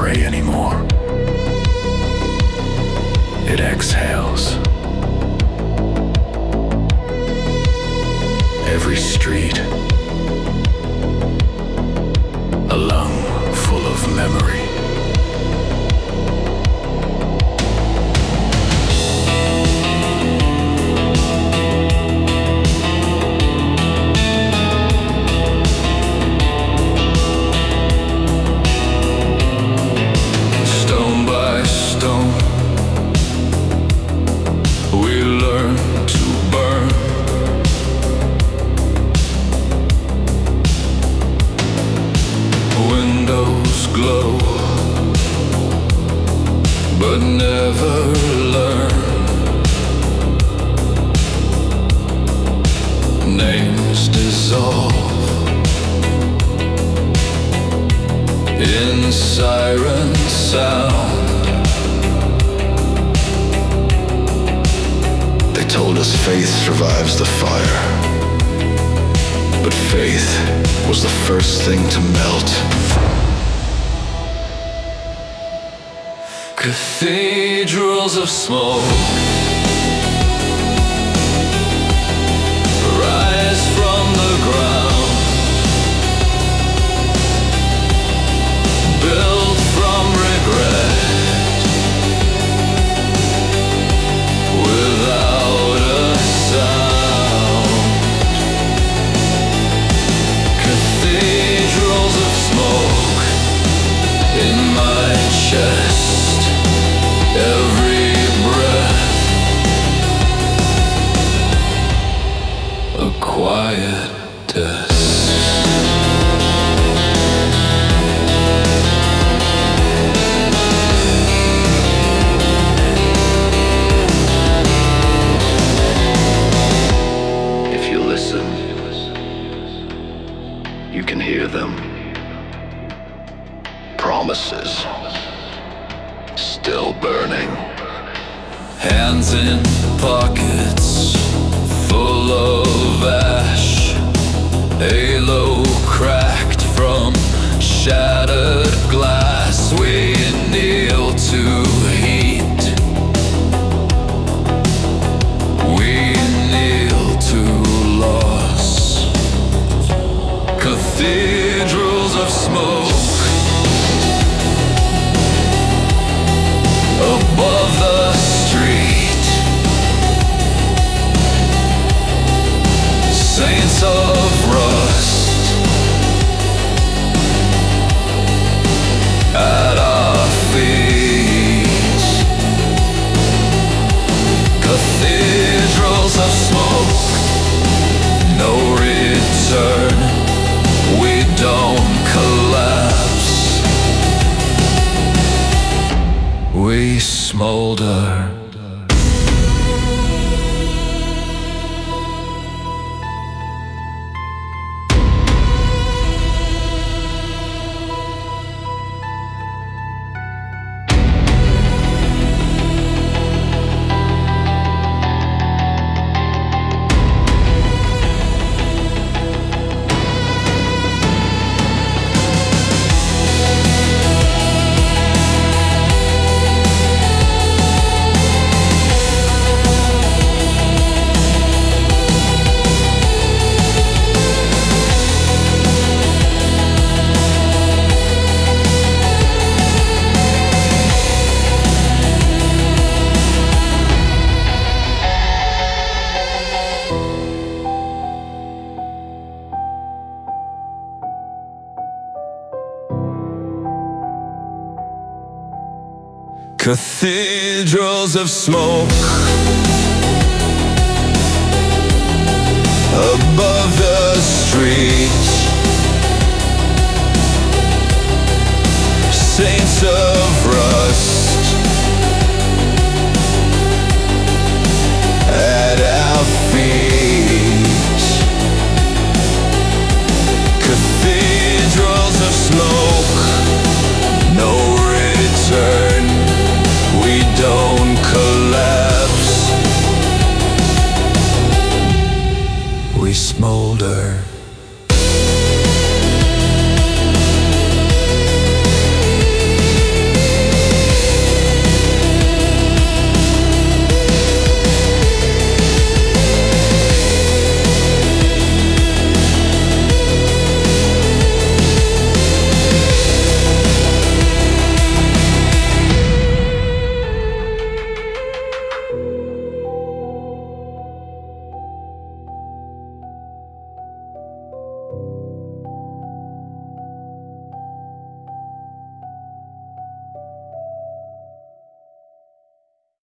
pray anymore. It exhales. Every street, a lung full of memory. But never learn. Names dissolve in siren sound. They told us faith survives the fire, but faith was the first thing to melt. Cathedrals of smoke rise from the ground, built from regret, without a sound. Cathedrals of smoke in my chest. Every breath, a quiet test. If you listen, you can hear them. Promises still burning. Hands in pockets full of ash. Halo cracked from shattered glass. We kneel to heat. We kneel to loss. Cathedrals of smoke above the street, saints of rust at our feet. Cathedrals of smoke, no return. We don't collapse. We smolder. Cathedrals of smoke above the street, saints of rust at our feet. Cathedrals of smoke, no return. We don't collapse. We smolder.